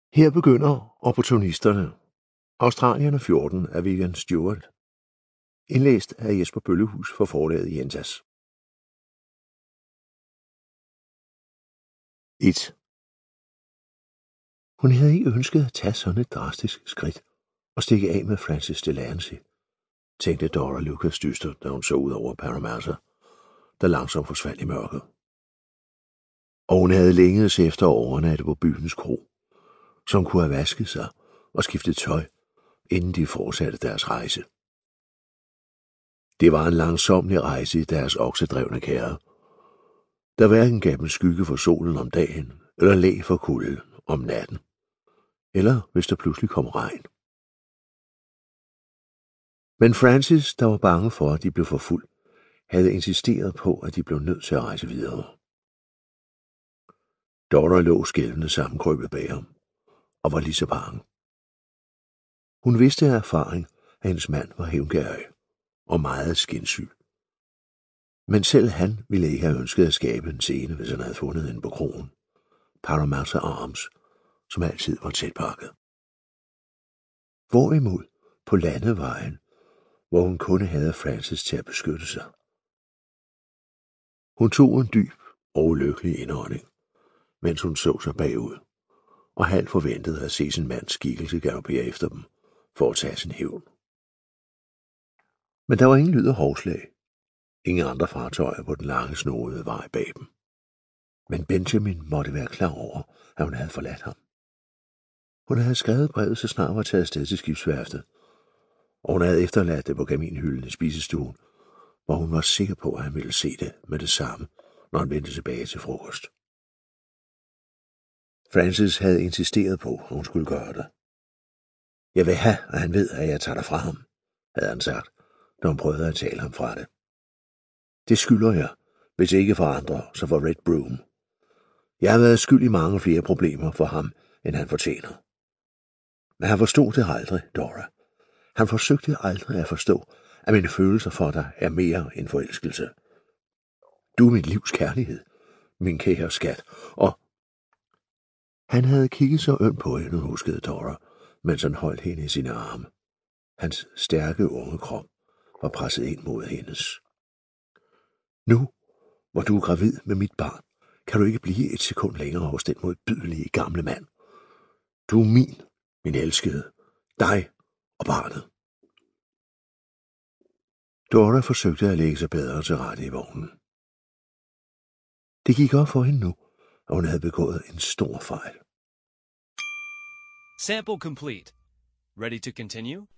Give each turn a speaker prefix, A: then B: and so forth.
A: Her begynder Opportunisterne. Australierne 14 af Vivian Stewart. Indlæst af Jesper Bøllehus for forlaget Jentas. 1. Hun havde ikke ønsket at tage sådan et drastisk skridt og stikke af med Francis Delancey, tænkte Dora Lucas dyster, da hun så ud over Parramatta, der langsomt forsvandt i mørket. Og hun havde længedes efter at overnatte på byens kro, som kunne have vasket sig og skiftet tøj, inden de fortsatte deres rejse. Det var en langsomlig rejse i deres oksedrevne kærre, der hverken gav dem skygge for solen om dagen, eller læ for kulde om natten, eller hvis der pludselig kom regn. Men Francis, der var bange for, at de blev for fuld, havde insisteret på, at de blev nødt til at rejse videre. Dora lå skælvende sammenkrøbet bag ham, og var lige så bange. Hun vidste af erfaring, at hendes mand var hævngerrig og meget skinsyg. Men selv han ville ikke have ønsket at skabe en scene, hvis han havde fundet hende på krogen, Parramatta Arms, som altid var tætpakket. Hvorimod på landevejen, hvor hun kun havde Francis til at beskytte sig. Hun tog en dyb og ulykkelig indånding, mens hun så sig bagud, og halvt forventede at se sin mands skikkelse galopere efter dem for at tage sin hævn. Men der var ingen lyd af hovslag. Ingen andre fartøjer på den lange snoede vej bag dem. Men Benjamin måtte være klar over, at hun havde forladt ham. Hun havde skrevet brevet, så snart var taget afsted til skibsværftet, og hun havde efterladt det på kaminhylden i spisestuen, hvor hun var sikker på, at han ville se det med det samme, når han vendte tilbage til frokost. Francis havde insisteret på, at hun skulle gøre det. Jeg vil have, at han ved, at jeg tager dig fra ham, havde han sagt, når hun prøvede at tale ham fra det. Det skylder jeg, hvis ikke for andre, så for Red Broom. Jeg har været skyld i mange flere problemer for ham, end han fortjener. Men han forstod det aldrig, Dora. Han forsøgte aldrig at forstå, at mine følelser for dig er mere end forelskelse. Du er mit livs kærlighed, min kære skat, og... Han havde kigget så ømt på hende, huskede Dora, mens han holdt hende i sine arme. Hans stærke unge krop var presset ind mod hendes. Nu, hvor du er gravid med mit barn, kan du ikke blive et sekund længere hos den modbydelige gamle mand. Du er min elskede, dig og barnet. Dora forsøgte at lægge sig bedre til rette i vognen. Det gik op for hende nu, og hun havde begået en stor fejl.
B: Sample complete. Ready to continue?